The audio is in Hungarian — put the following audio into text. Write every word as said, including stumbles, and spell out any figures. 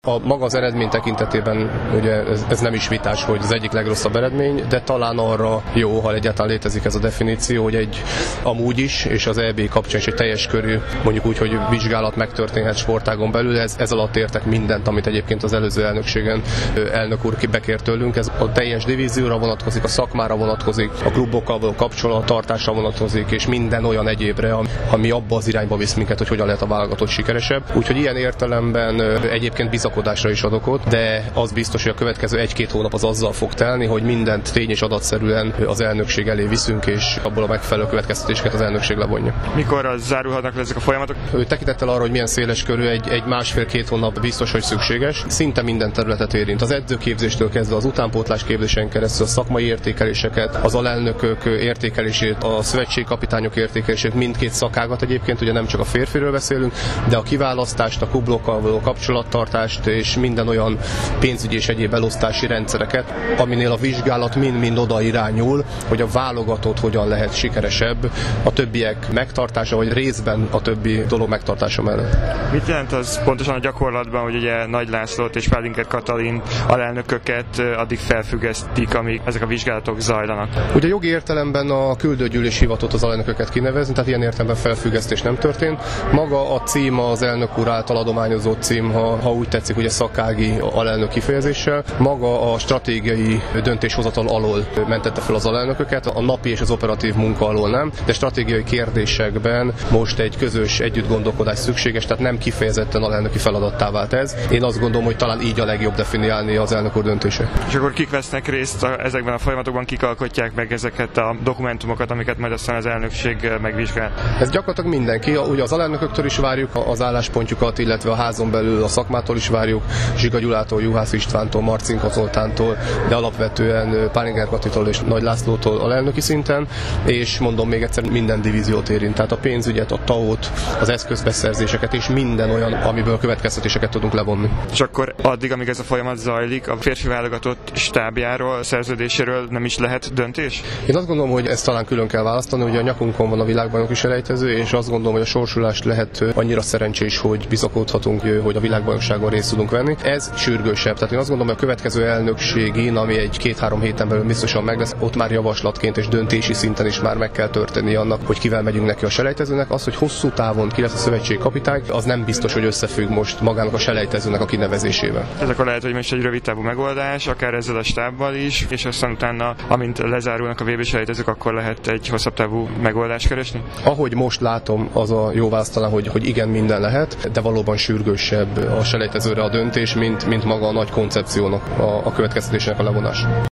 A maga az eredmény tekintetében ugye ez, ez nem is vitás, hogy az egyik legrosszabb eredmény, de talán arra jó, ha egyáltalán létezik ez a definíció, hogy egy amúgy is, és az é bé kapcsán is egy teljes körű, mondjuk úgy, hogy vizsgálat megtörténhet sportágon belül, ez, ez alatt értek mindent, amit egyébként az előző elnökségen elnök úr bekért tőlünk. Ez a teljes divízióra vonatkozik, a szakmára vonatkozik, a klubokkal való kapcsolattartásra vonatkozik, és minden olyan egyébre, ami abba az irányba visz minket, hogy hogyan lehet a válogatott sikeresebb. Úgyhogy ilyen értelemben egyébként bizakodásra is ad okot, de az biztos, hogy a következő egy-két hónap az azzal fog telni, hogy mindent tény és adatszerűen az elnökség elé viszünk, és abból a megfelelő következtetéseket az elnökség levonja. Mikor zárulhatnak le ezek a folyamatok? Ő tekintettel arra, hogy milyen széles körű, egy, egy másfél-két hónap biztos, hogy szükséges. Szinte minden területet érint. Az edzőképzéstől kezdve az utánpótlás képzésen keresztül a szakmai értékeléseket, az alelnökök értékelését, a szövetségkapitányok értékelését, mindkét szakágat egyébként, ugye nem csak a férfiről beszélünk, de a kiválasztást, a klublokkal való kapcsolattartást és minden olyan pénzügyi és egyéb elosztási rendszereket, aminél a vizsgálat mind-mind oda irányul, hogy a válogatott hogyan lehet sikeresebb a többiek megtartása, vagy részben a többi dolog megtartása mellett. Mit jelent az pontosan a gyakorlatban, hogy ugye Nagy Lászlót és Pálinker Katalin alelnököket addig felfüggesztik, amíg ezek a vizsgálatok zajlanak? Ugye jogi értelemben a küldőgyűlés hivatott az alelnököket kinevezni, tehát ilyen értelemben felfüggesztés nem történt. Maga a cím az elnök úr által adományozott cím, ha, ha úgy tetszik, ugye szakági alelnök kifejezéssel. Maga a stratégiai döntéshozatal alól mentette fel az alelnököket, a napi és az operatív munka alól nem, de stratégiai kérdésekben most egy közös együttgondolkodás szükséges, tehát nem kifejezetten alelnöki feladattá vált ez. Én azt gondolom, hogy talán így a legjobb definiálni az elnök úr döntése. És akkor kik vesznek részt a, ezekben a folyamatokban, kik alkotják meg ezeket a dokumentumokat, amiket majd aztán az elnökség megvizsgál? Ez gyakorlatilag mindenki, ugye az alelnököktől is várjuk az álláspontjukat, illetve a házon belül a szakmától is várjuk, Zsiga Gyulától, Juhász Istvántól, Marcinka Zoltántól, de alapvetően Pálinker Katitól és Nagy Lászlótól alelnöki szinten, és mondom még egyszer, minden divíziót érint, tehát a pénzügyet, a té á o-t, az eszközbeszerzéseket és minden olyan, amiből következtetéseket tudunk levonni. És akkor addig, amíg ez a folyamat zajlik, a férfi válogatott stábjáról, szerződéséről nem is lehet döntés? Én azt gondolom, hogy ezt talán külön kell választani, hogy a nyakunkon van a világbajnoki selejtező, és azt gondolom, hogy a sorsulást lehet annyira szerencsés, hogy bizakodhatunk, hogy a világbajnokságon részt tudunk venni. Ez sürgősebb. Tehát én azt gondolom, hogy a következő elnökségén, ami egy két-három héten belül biztosan meg lesz, ott már javaslatként és döntési szinten is már meg kell történni annak, hogy kivel megyünk neki a selejtezőnek. Az, hogy hosszú távon ki lesz a szövetségkapitány, az nem biztos, hogy összefügg most magának a selejtezőnek a kinevezésével. Ez akkor lehet, hogy most egy rövid távú megoldás, akár ezzel a stábbal is, és aztán utána, amint lezárulnak a vé bé selejtezők, akkor lehet egy hosszabb távú megoldást keresni? Ahogy most látom, az a jó válasz talán, hogy, hogy igen, minden lehet, de valóban sürgősebb a selejtezőre a döntés, mint, mint maga a nagy koncepciónak, a, a következtetésnek a levonása.